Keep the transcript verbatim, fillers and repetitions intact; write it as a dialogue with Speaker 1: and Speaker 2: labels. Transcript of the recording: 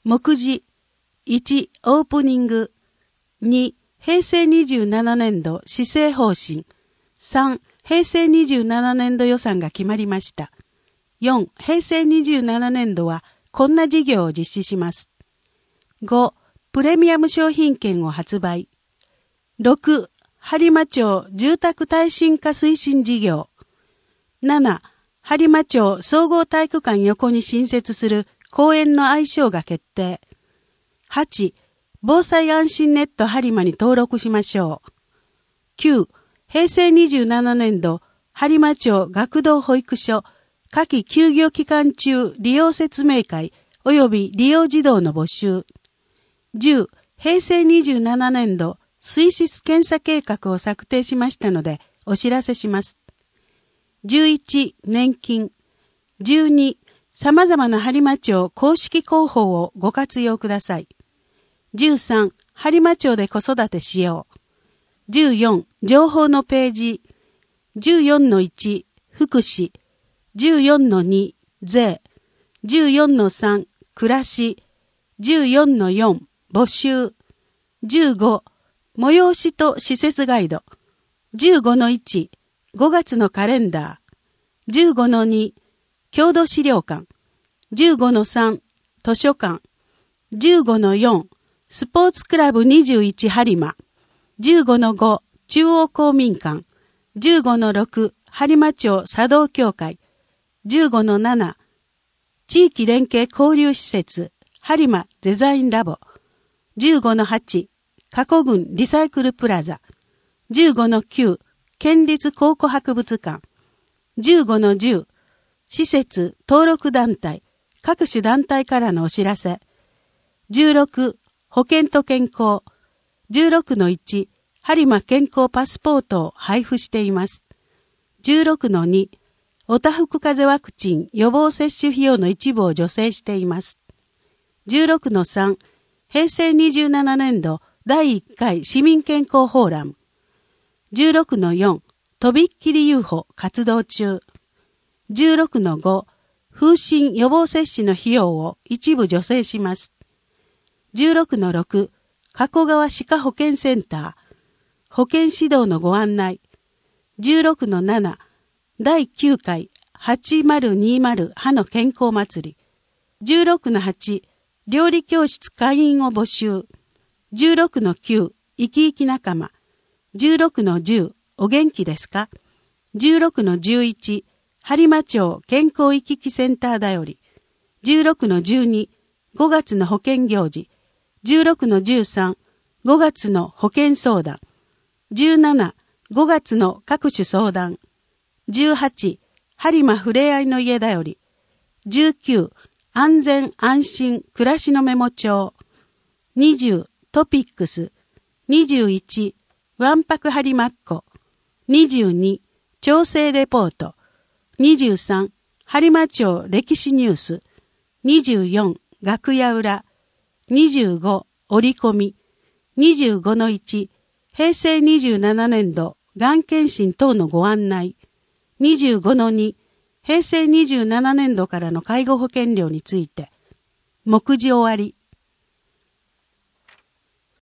Speaker 1: 目次いちオープニング、に平成にじゅうななねんど施政方針、さん平成にじゅうななねんど予算が決まりました。よん平成にじゅうななねんどはこんな事業を実施します。ごプレミアム商品券を発売。ろく播磨町住宅耐震化推進事業。なな播磨町総合体育館横に新設する公園の愛称が決定。はち防災安心ネット播磨に登録しましょう。きゅう平成にじゅうななねんど播磨町学童保育所夏季休業期間中利用説明会及び利用児童の募集。じゅう平成にじゅうななねんど水質検査計画を策定しましたのでお知らせします。じゅういち年金。じゅうに様々な播磨町公式広報をご活用ください。じゅうさん播磨町で子育てしよう。じゅうよん情報のページ。じゅうよんのいち福祉。じゅうよんのに税。じゅうよんのさん暮らし。じゅうよんのよん募集。じゅうご催しと施設ガイド。じゅうごのいちごがつのカレンダー。じゅうごのに郷土資料館。じゅうごのさん図書館。じゅうごのよんスポーツクラブにじゅういち播磨。じゅうごのご中央公民館。じゅうごのろく播磨町茶道協会。じゅうごのなな地域連携交流施設播磨デザインラボ。じゅうごのはち加古郡リサイクルプラザ。じゅうごのきゅう県立考古博物館。じゅうごのじゅう施設登録団体各種団体からのお知らせ。じゅうろく保険と健康。じゅうろくのいち播磨健康パスポートを配布しています。じゅうろくのにおたふく風邪ワクチン予防接種費用の一部を助成しています。じゅうろくのさん平成にじゅうななねんどだいいっかい市民健康フォーラム。じゅうろくのよんとびっきり ユーフォ 活動中。じゅうろくのご風疹予防接種の費用を一部助成します。じゅうろくのろく加古川歯科保健センター保健指導のご案内。じゅうろくのななだいきゅうかいはちまるにまる歯の健康祭り。じゅうろくのはち料理教室会員を募集。じゅうろくのきゅう生き生き仲間。じゅうろくのじゅうお元気ですか。じゅうろくのじゅういち播磨町健康行き来センターだより。じゅうろくのじゅうにごがつの保健行事。じゅうろくのじゅうさんごがつの保健相談。じゅうななごがつの各種相談。じゅうはち播磨ふれあいの家だより。じゅうきゅう安全安心暮らしのメモ帳。にじゅうトピックス。にじゅういちわんぱく播磨っ子。にじゅうに調整レポート。にじゅうさん播磨町歴史ニュース。にじゅうよん楽屋裏。にじゅうご折り込み。にじゅうごのいち平成にじゅうななねんどがん検診等のご案内。にじゅうごのに平成にじゅうななねんどからの介護保険料について。目次終わり。